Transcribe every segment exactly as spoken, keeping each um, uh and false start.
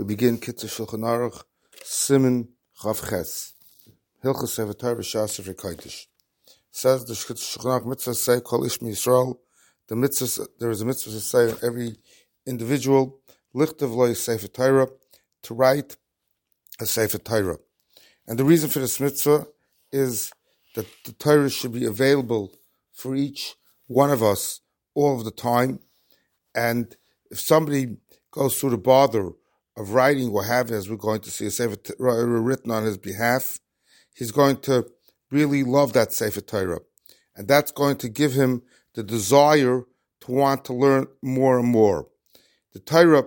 We begin Kitzur Shulchan Aruch, Siman Chav Ches. Hilchos Sefer Torah B'Shas Sefer Kodesh. Says the Kitzur Shulchan Aruch mitzvah say Kol Ish Yisrael. The mitzvah, there is a mitzvah to say every individual Lichtav Lo Sefer Torah, to write a Sefer Torah. And the reason for this mitzvah is that the Torah should be available for each one of us all of the time. And if somebody goes through the bother of writing or having, as we're going to see, a Sefer Torah written on his behalf, he's going to really love that Sefer Torah. And that's going to give him the desire to want to learn more and more. The Torah,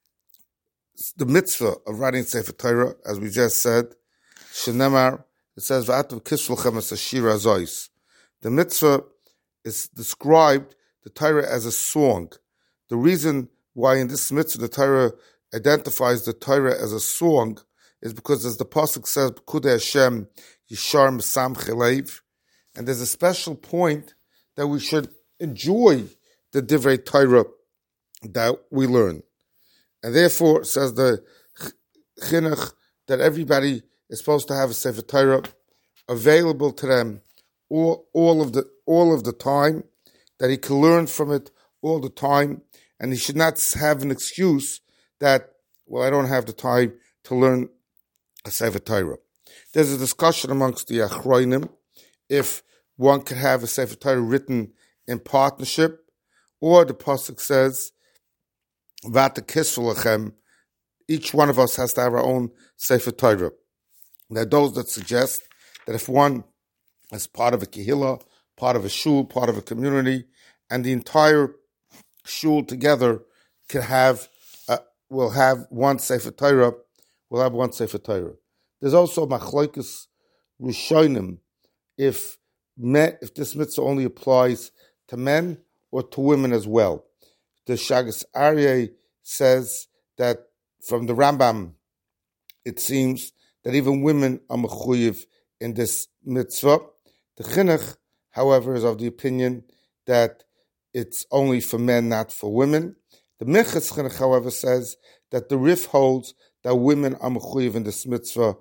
the mitzvah of writing Sefer Torah, as we just said, Shenemar, it says, V'atav kisvulchem es hashira zois. The mitzvah is described, the Torah, as a song. The reason why in this mitzvah the Torah identifies the Torah as a song is because, as the pasuk says, B'kudei Hashem yishar m'samchei leiv, and there's a special point that we should enjoy the divrei Torah that we learn. And therefore, says the chinuch, that everybody is supposed to have a Sefer Torah available to them all, all of the all of the time, that he can learn from it all the time, and he should not have an excuse that, well, I don't have the time to learn a Sefer Torah. There's a discussion amongst the Achronim if one could have a Sefer Torah written in partnership, or the pasuk says, V'ata kisvu lachem, each one of us has to have our own Sefer Torah. There are those that suggest that if one is part of a kehillah, part of a shul, part of a community, and the entire shul together can have, uh, will have one Sefer Torah, will have one Sefer Torah. There's also machlokes rishonim if men, if this mitzvah only applies to men or to women as well. The Shagas Aryeh says that from the Rambam, it seems that even women are mechuyev in this mitzvah. The chinuch, however, is of the opinion that it's only for men, not for women. The Minchas chinuch, however, says that the Rif holds that women are mechuyev in this mitzvah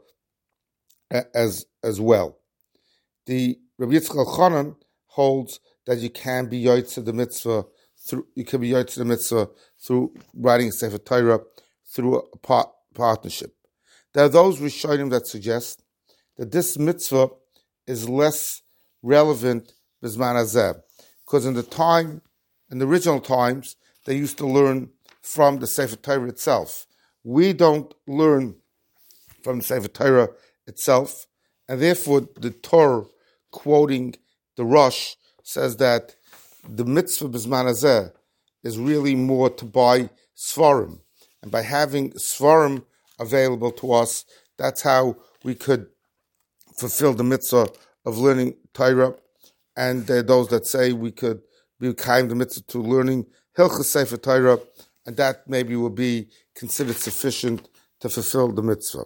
as as well. The Rabbi Yitzchak Elchanan holds that you can be yotze the mitzvah through you can be yotze the mitzvah through writing a Sefer Torah through a par- partnership. There are those Rishonim that suggest that this mitzvah is less relevant b'zman hazeh, because in the time, in the original times, they used to learn from the Sefer Torah itself. We don't learn from the Sefer Torah itself, and therefore the Torah, quoting the Rosh, says that the mitzvah b'zman hazeh is really more to buy svarim, and by having svarim available to us, that's how we could fulfill the mitzvah of learning Torah. And there are those that say we could be kind the mitzvah to learning Hilchos Sefer Torah, and that maybe will be considered sufficient to fulfill the mitzvah.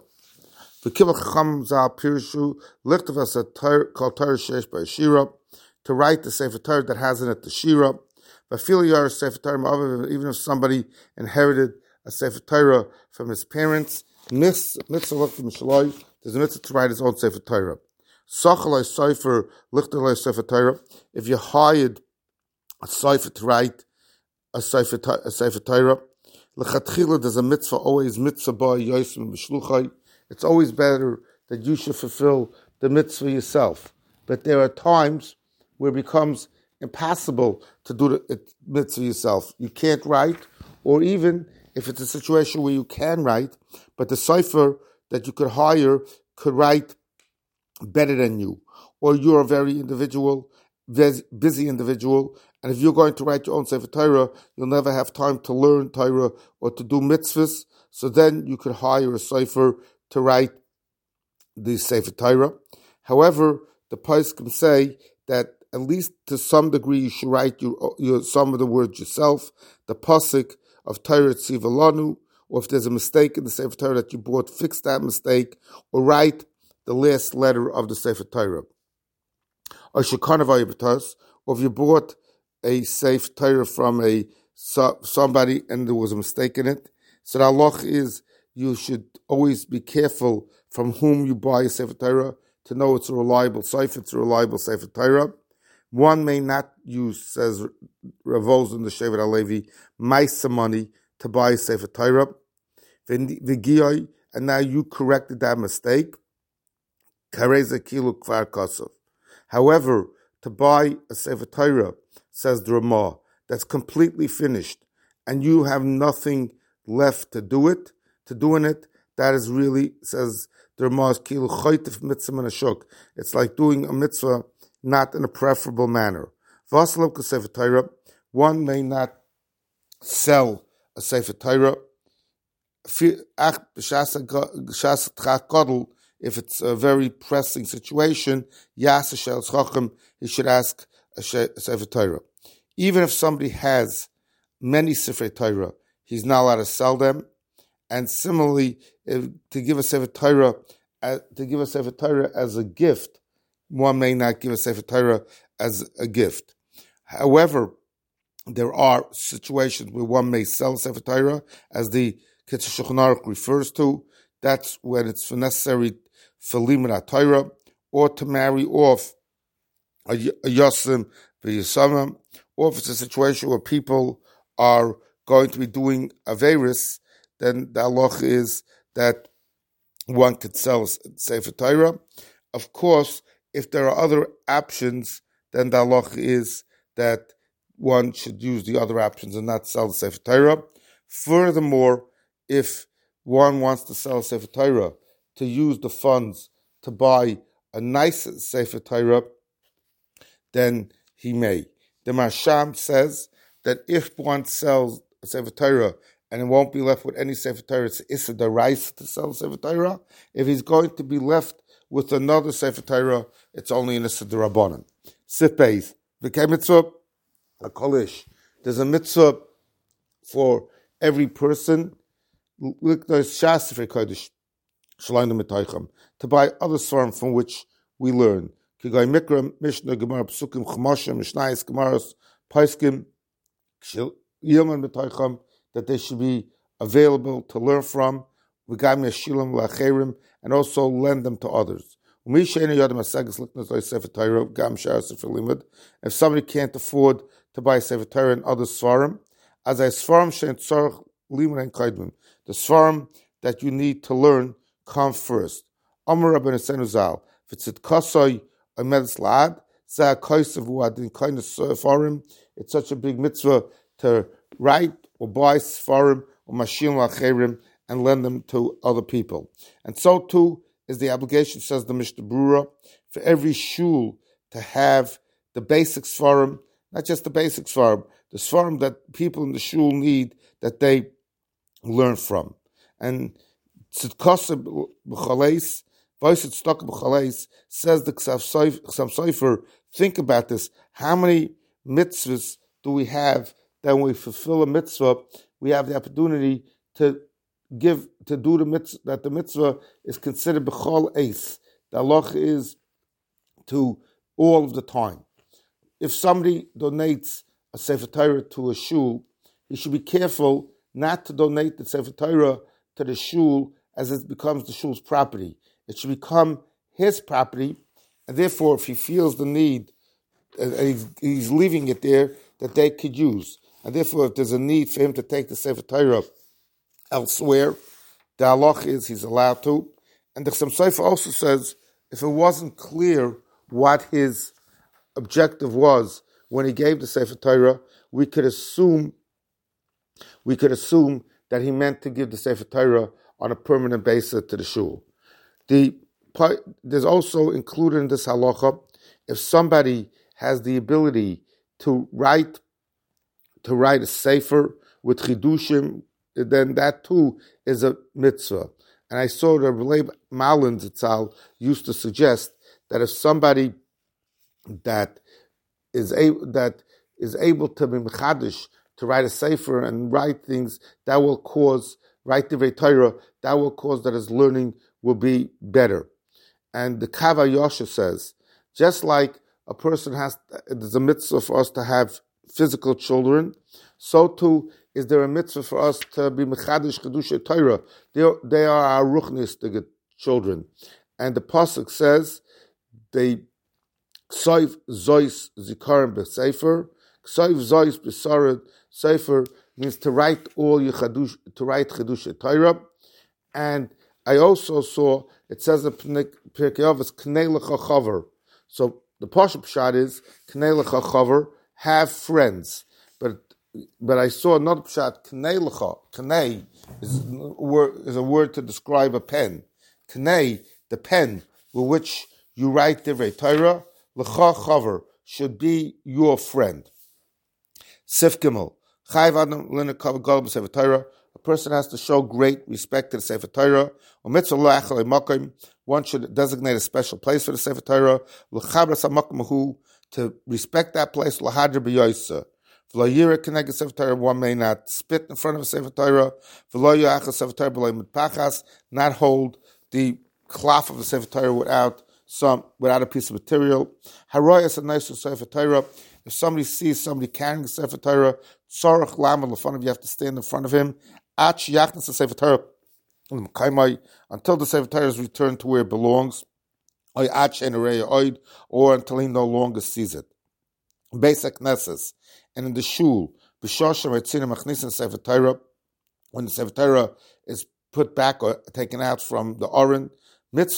To write the Sefer Torah that has in it the Shira. Even if somebody inherited a Sefer Torah from his parents, there's a mitzvah to write his own Sefer Torah. If you hired a Sefer to write a Sefer, a Sefer Torah, there's a mitzvah, always mitzvah by Yosim B'shluchai. It's always better that you should fulfill the mitzvah yourself. But there are times where it becomes impossible to do the mitzvah yourself. You can't write, or even if it's a situation where you can write, but the cipher that you could hire could write better than you, or you're a very individual, busy individual, and if you're going to write your own Sefer Torah, you'll never have time to learn Torah or to do mitzvahs, so then you could hire a cipher to write the Sefer Torah. However, the poskim say that at least to some degree you should write your, your some of the words yourself, the pasuk of Torah Tzivalanu, or if there's a mistake in the Sefer Torah that you brought, fix that mistake, or write the last letter of the Sefer Torah. Or if you brought a Sefer Torah from a somebody and there was a mistake in it, so the halach is you should always be careful from whom you buy a Sefer Torah to know it's a reliable Sefer, it's a reliable Sefer Torah. One may not use, says Rav Wolzin the Shevet HaLevi, maisa money to buy a Sefer Torah. And now you corrected that mistake. However, to buy a Sefer Torah, says the Ramah, that's completely finished, and you have nothing left to do it, to do in it, that is really, says the Ramah, kilu choytif mitzvah menashuk. It's like doing a mitzvah not in a preferable manner. Vaslav Sefer Torah, one may not sell a Sefer Torah. If it's a very pressing situation, he should ask a Sefer Torah. Even if somebody has many Sefer Torah, he's not allowed to sell them. And similarly, if, to give a Sefer Torah, uh, to give a Sefer Torah as a gift, one may not give a Sefer Torah as a gift. However, there are situations where one may sell Sefer Torah, as the Kitzur Shulchan Aruch refers to. That's when it's necessary for limud Torah, or to marry off a, a yosim v'yisamim, or if it's a situation where people are going to be doing averis, then the halach is that one could sell Sefer Torah. Of course, if there are other options, then the halach is that one should use the other options and not sell the Sefer Torah. Furthermore, if one wants to sell Sefer Torah to use the funds to buy a nice Sefer Torah, then he may. The Marsham says that if one sells a Sefer Torah and it won't be left with any Sefer Torah, it's Issa D'Oraisa to sell Sefer Torah. If he's going to be left with another Sefer Torah, it's only in Issa D'Rabbanan. Sipbeis, v'kei mitzvah, a kolish. There's a mitzvah for every person to buy other svarim from which we learn. Mikra, Mishnah, Gemara, Psukim, Chumashim, Mishnayos, Gemaros, Paiskim, that they should be available to learn from, and also lend them to others. If somebody can't afford to buy Sefer Torah and other svarim, as a svarim shein tzarich limud and kaidmim, the svarim that you need to learn come first. Amar Rabbeinu Senu Zal, v'tzit kasoi omedes la'ad, zeh ha'koisav u'adin kainas svarim. It's such a big mitzvah to write or buy svarim or mashil la'cherim and lend them to other people. And so too is the obligation, says the Mishnah Brura, for every shul to have the basic svarim, not just the basic svarim, the svarim that people in the shul need, that they learn from. And Tzidkasa b'chaleis, Vayset Stok b'chaleis, says the Ksav Sofer, think about this, how many mitzvahs do we have that when we fulfill a mitzvah, we have the opportunity to give, to do the mitzvah, that the mitzvah is considered b'chol eis. The halach is to all of the time. If somebody donates a Sefer Torah to a shul, he should be careful not to donate the Sefer Torah to the shul as it becomes the shul's property. It should become his property, and therefore, if he feels the need, and he's, he's leaving it there, that they could use. And therefore, if there's a need for him to take the Sefer Torah elsewhere, the halach is he's allowed to. And the Chassam Sofer also says, if it wasn't clear what his objective was when he gave the Sefer Torah, we could assume we could assume that he meant to give the Sefer Torah on a permanent basis to the shul. The there's also included in this halacha, if somebody has the ability to write to write a sefer with chidushim, then that too is a mitzvah. And I saw that Rebbe Malin Zitzal used to suggest that if somebody that is able that is able to be mechadish, to write a sefer and write things, that will cause, write the Torah, that will cause that his learning will be better. And the Kav HaYosher says, just like a person has, there's a mitzvah for us to have physical children, so too is there a mitzvah for us to be mechadish kedusha Torah? They, they are our ruchnistic children, and the pasuk says they k'soif zois zikarim b'sefer. K'soif zois b'sared sefer means to write all your chadush, to write kedusha Torah. And I also saw it says in Pirkei Avos knei lecha chaver. So the pasuk pshat is knei lecha chaver, have friends. But but I saw another pshat knei lecha. Knei is a word is a word to describe a pen. Knei, the pen with which you write divrei Torah, lecha chaver should be your friend. Sif Gimel chayv adam l'nekav gadol b'sefer Torah. A person has to show great respect to the Sefer Torah. One should designate a special place for the Sefer Torah. To respect that place. One may not spit in front of a Sefer Torah. Not hold the cloth of the Sefer Torah without some without a piece of material. If somebody sees somebody carrying the Sefer Torah, you have to stand in front of him until the Sefer Torah is returned to where it belongs, or until he no longer sees it. Basic Knesses, and in the shul, when the Sefer Torah is put back or taken out from the Oren, there's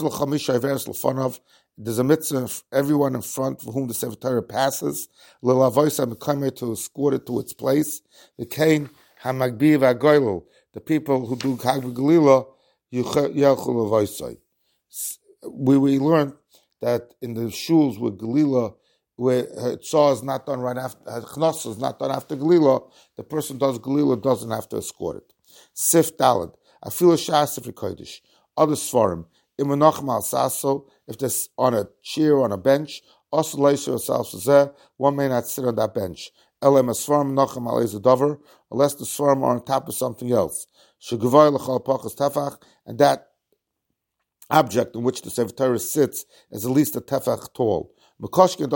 a mitzvah of everyone in front for whom the Sefer Torah passes, to escort it to its place. The Kain Hamagbi v'Agoylel, the people who do Chag v'Gelila, Yelchul v'Voisai. We we learned that in the shuls with Gelila, where Tzah is not done right after, Chnos is not done after Gelila, the person does Gelila doesn't have to escort it. Sif Dalad, Afilu Shas Sifri Kodesh, other Svarim, Imanachim al Saso, if they're on a chair or on a bench, also Leisha one may not sit on that bench. Elem Svarim Nachim al Ezedover, unless the Svarim are on top of something else. Shugavai L'chal Pachas Tefach, and that object in which the Sefer Torah sits is at least a tefach tall. Certainly,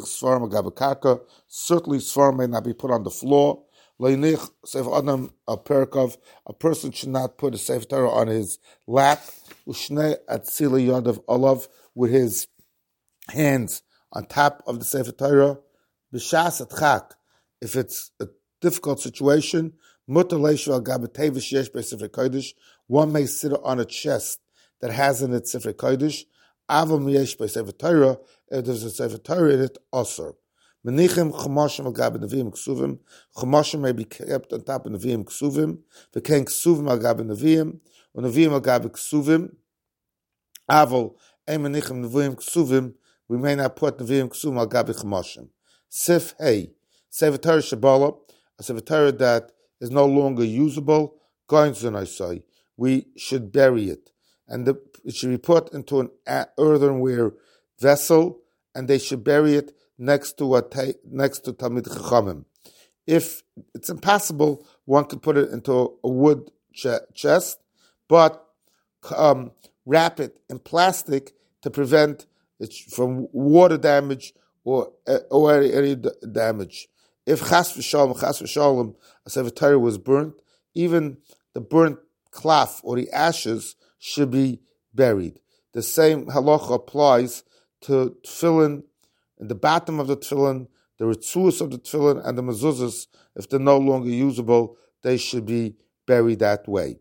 Svarim may not be put on the floor. A person should not put a Sefer Torah on his lap with his hands on top of the Sefer Torah. If it's a difficult situation, one may sit on a chest that has in it Sefer Kodesh. If there's a Sefer Torah in it, also. Menichim chumashim al gab neviim ksuvim. Chumashim may be kept on top of neviim ksuvim. V'kein ksuvim al gab neviim. U'neviim al gab ksuvim. Avol ein menichim neviim ksuvim. We may not put neviim ksuvim al gab chumashim. Sif hey, Sefer Torah shabala, a Sefer Torah that is no longer usable. Going to I say, we should bury it, and the, it should be put into an earthenware vessel, and they should bury it next to a next to Talmid Chachamim. If it's impossible, one could put it into a wood ch- chest, but um, wrap it in plastic to prevent it from water damage or or any, any damage. If chas v'shalom, chas v'shalom, a Sefer Torah was burnt, even the burnt cloth or the ashes should be buried. The same halacha applies to tefillin, in the bottom of the tefillin, the ritzuos of the tefillin, and the mezuzahs, if they're no longer usable, they should be buried that way.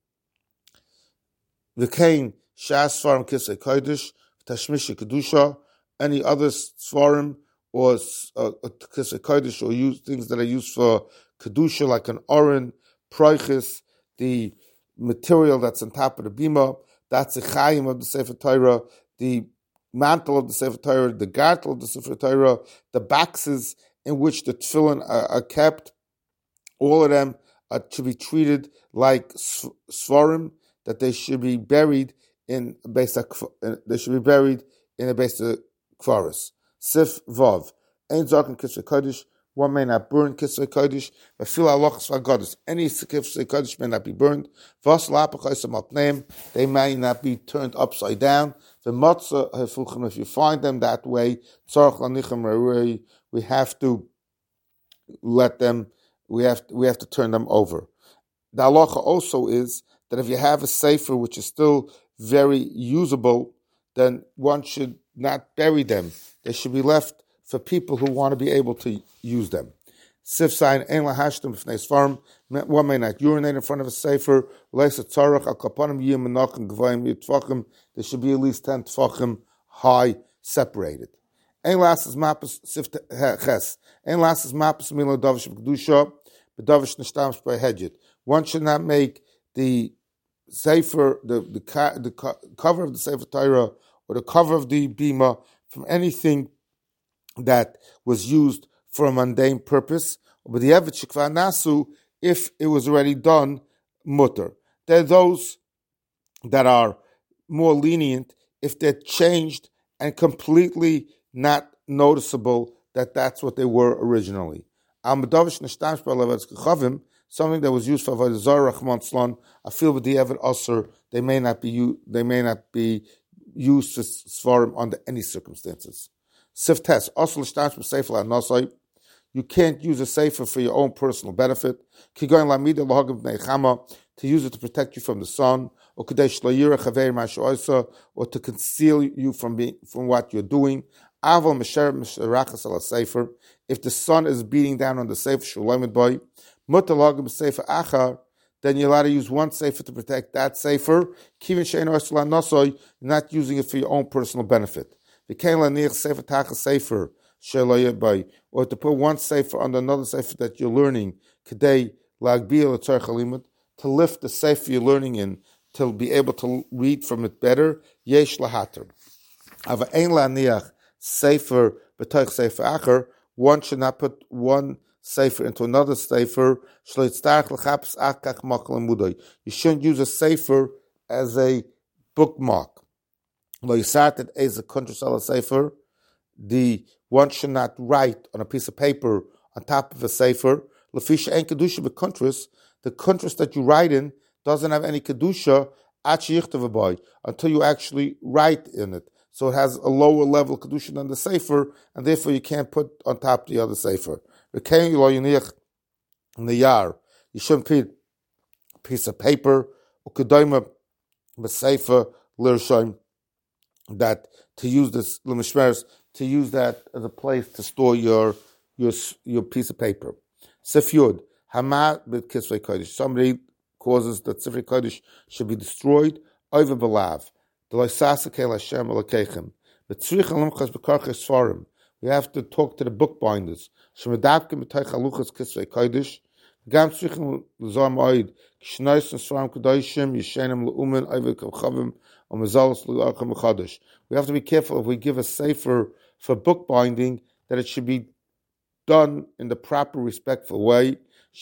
V'kein shas svarim kisei kodesh, tashmish kedusha, any other svarim or uh, kisei kodesh or use things that are used for kedusha, like an oren, proichis, the material that's on top of the bima, that's the chayim of the Sefer Torah, the mantle of the Sefer Torah, the gartel of the Sefer Torah, the boxes in which the tefillin are, are kept, all of them are to be treated like svarim, that they should be buried in a base of, they should be buried in a base of kvaris. Sif vav, ein zarkin kisvei kodesh, one may not burn kisvei kodesh, but fil halachas v'agados, any kisvei kodesh may not be burned. Vas la'apachos amapneim, they may not be turned upside down. The matzah hefuchim, if you find them that way, tzarich lanichem rei, we have to let them we have we have to turn them over. The halacha also is that if you have a sefer which is still very usable, then one should not bury them. They should be left for people who want to be able to use them. Sif sign ein lahashtem b'fnei svarim. One may not urinate in front of a sefer. Leisa tzarach al kapanim yim menachem gvayim yitfachim. There should be at least ten tfachim high, separated. Ein lasses mapas sif ches. Ein lasses mapas milo davish b'kedusha b'davish nishtam shpei hedjit. One should not make the sefer, the the, the cover of the sefer Torah or the cover of the bima from anything that was used for a mundane purpose, but the evet shekvar nasu, if it was already done, mutter. There are those that are more lenient if they're changed and completely not noticeable that that's what they were originally. Something that was used for avodah zarah, Rahman Tzlan, I feel with the evet aser, they may not be they may not be used for svarim under any circumstances. Siftes also l'shtash b'sefer la'nosai. You can't use a sefer for your own personal benefit. To use it to protect you from the sun, or to conceal you from being, from what you're doing. If the sun is beating down on the sefer, then you're allowed to use one sefer to protect that sefer, not using it for your own personal benefit. Or to put one sefer under another sefer that you're learning, to lift the sefer you're learning in, to be able to read from it better, yesh lahater. Sefer b'toich sefer acher, one should not put one sefer into another sefer. You shouldn't use a sefer as a bookmark. The one should not write on a piece of paper on top of a sefer. The contrast that you write in doesn't have any kedusha until you actually write in it. So it has a lower level kedusha than the sefer, and therefore you can't put on top the other sefer. You shouldn't put a piece of paper that to use this to use that as a place to store your your your piece of paper. Sifyud Hamad b'Kisvei Kodesh. Somebody causes that Sifrei Kodesh should be destroyed. Over belav. We have to talk to the bookbinders. We have to be careful if we give a sefer for bookbinding that it should be done in the proper, respectful way.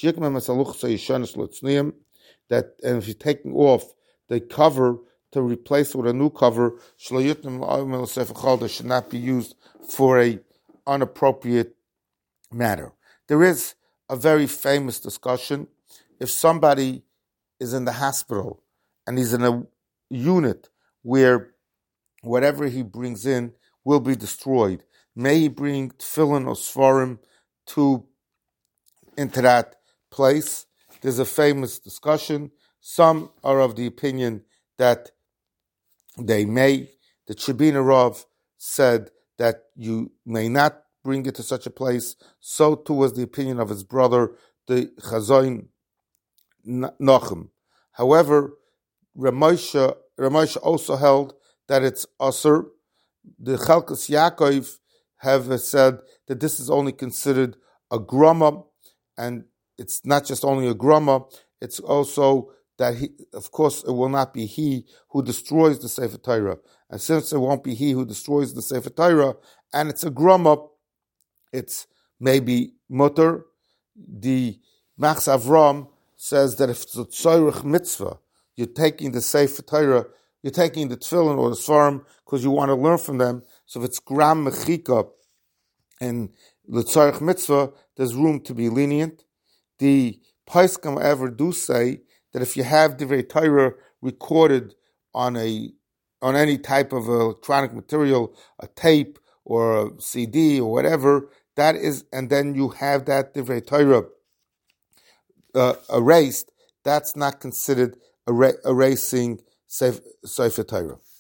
That and if you're taking off the cover to replace it with a new cover, should not be used for a inappropriate matter. There is a very famous discussion. If somebody is in the hospital and he's in a unit where whatever he brings in will be destroyed, may he bring tefillin or svarim to into that place? There's a famous discussion. Some are of the opinion that they may. The Shebina Rav said that you may not bring it to such a place. So too was the opinion of his brother, the Chazoin Nachum. However, Ramosha, Ramosha also held that it's Asur. The Chalkas Yaakov have said that this is only considered a grama, and it's not just only a grama, it's also that he, of course, it will not be he who destroys the Sefer Torah. And since it won't be he who destroys the Sefer Torah, and it's a grama, it's maybe mutter. The Machs Avram says that if it's a tzorich mitzvah, you're taking the Sefer Torah, you're taking the tefillin or the svarim because you want to learn from them. So if it's gram mechika and the tzorich mitzvah, there's room to be lenient. The Paiskim, however, do say that if you have Divrei Torah recorded on a on any type of electronic material, a tape or a C D or whatever, that is, and then you have that Divrei Torah uh, erased, that's not considered er- erasing Sefer Torah.